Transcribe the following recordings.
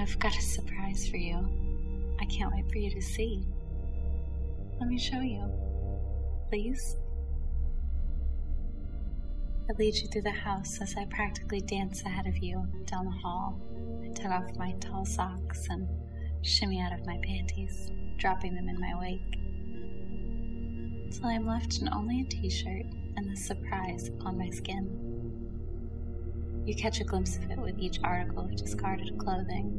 I've got a surprise for you. I can't wait for you to see. Let me show you. Please? I lead you through the house as I practically dance ahead of you down the hall. I tuck off my tall socks and shimmy out of my panties, dropping them in my wake, till I'm left in only a t-shirt and the surprise on my skin. You catch a glimpse of it with each article of discarded clothing.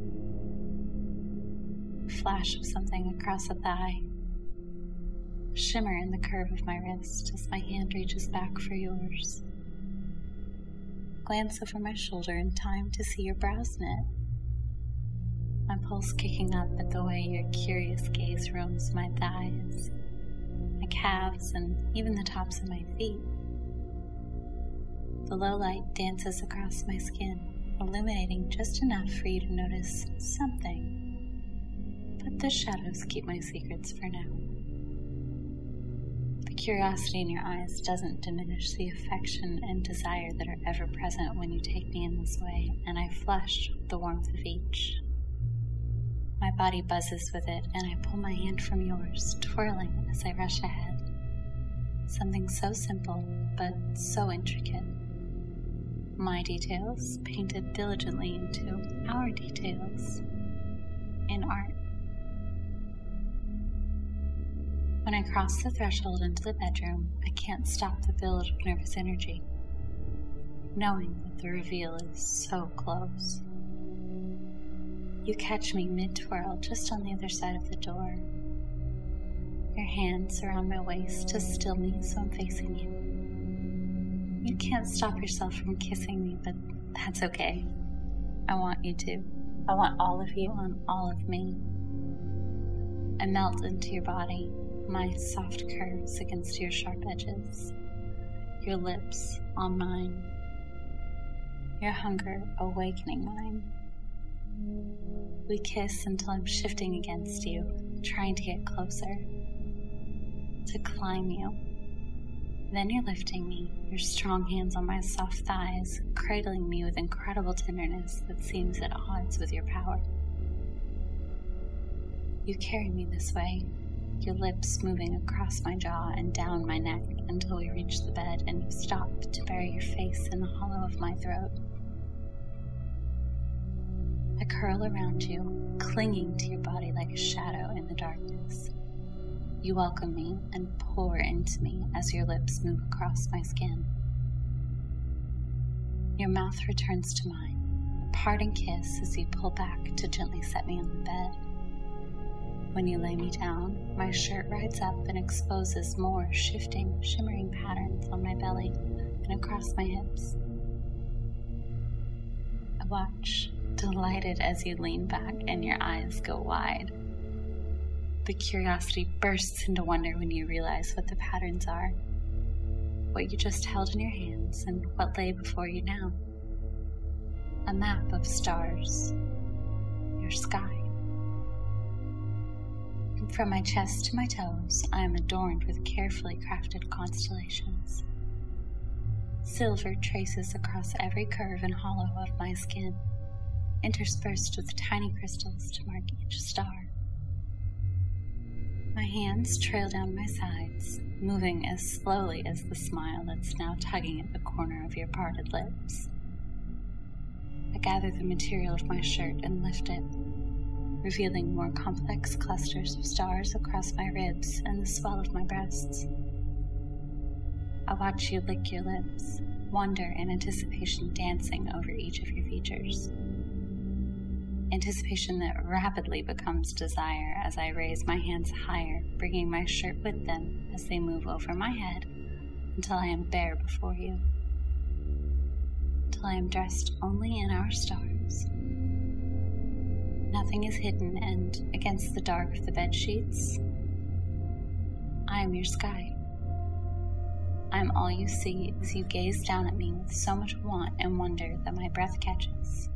A flash of something across a thigh. A shimmer in the curve of my wrist as my hand reaches back for yours. Glance over my shoulder in time to see your brows knit. My pulse kicking up at the way your curious gaze roams my thighs, my calves, and even the tops of my feet. The low light dances across my skin, illuminating just enough for you to notice something. But the shadows keep my secrets for now. The curiosity in your eyes doesn't diminish the affection and desire that are ever present when you take me in this way, and I flush with the warmth of each. My body buzzes with it, and I pull my hand from yours, twirling as I rush ahead. Something so simple, but so intricate. My details painted diligently into our details in art. When I cross the threshold into the bedroom, I can't stop the build of nervous energy, knowing that the reveal is so close. You catch me mid-twirl just on the other side of the door. Your hands around my waist to still me so I'm facing you. You can't stop yourself from kissing me, but that's okay. I want you to. I want all of you on all of me. I melt into your body, my soft curves against your sharp edges, your lips on mine, your hunger awakening mine. We kiss until I'm shifting against you, trying to get closer, to climb you. Then you're lifting me, your strong hands on my soft thighs, cradling me with incredible tenderness that seems at odds with your power. You carry me this way, your lips moving across my jaw and down my neck until we reach the bed and you stop to bury your face in the hollow of my throat. I curl around you, clinging to your body like a shadow in the darkness. You welcome me and pour into me as your lips move across my skin. Your mouth returns to mine, a parting kiss as you pull back to gently set me on the bed. When you lay me down, my shirt rides up and exposes more shifting, shimmering patterns on my belly and across my hips. I watch, delighted as you lean back and your eyes go wide. The curiosity bursts into wonder when you realize what the patterns are, what you just held in your hands, and what lay before you now. A map of stars, your sky. From my chest to my toes, I am adorned with carefully crafted constellations. Silver traces across every curve and hollow of my skin, interspersed with tiny crystals to mark each star. My hands trail down my sides, moving as slowly as the smile that's now tugging at the corner of your parted lips. I gather the material of my shirt and lift it, revealing more complex clusters of stars across my ribs and the swell of my breasts. I watch you lick your lips, wonder and anticipation dancing over each of your features. Anticipation that rapidly becomes desire as I raise my hands higher, bringing my shirt with them as they move over my head until I am bare before you. Till I am dressed only in our stars. Nothing is hidden, and against the dark of the bed sheets, I am your sky. I am all you see as you gaze down at me with so much want and wonder that my breath catches.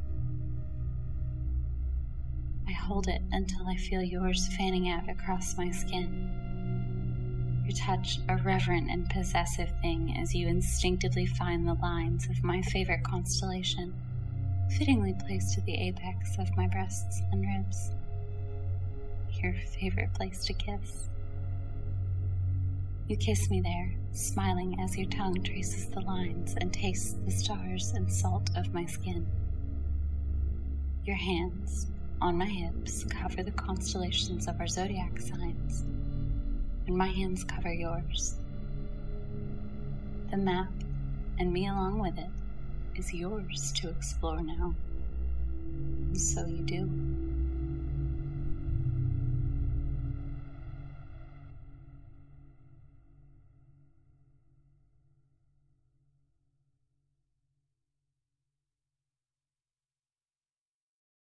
I hold it until I feel yours fanning out across my skin. Your touch a reverent and possessive thing as you instinctively find the lines of my favorite constellation, fittingly placed at the apex of my breasts and ribs. Your favorite place to kiss. You kiss me there, smiling as your tongue traces the lines and tastes the stars and salt of my skin. Your hands, on my hips, cover the constellations of our zodiac signs, and my hands cover yours. The map, and me along with it, is yours to explore now. And so you do.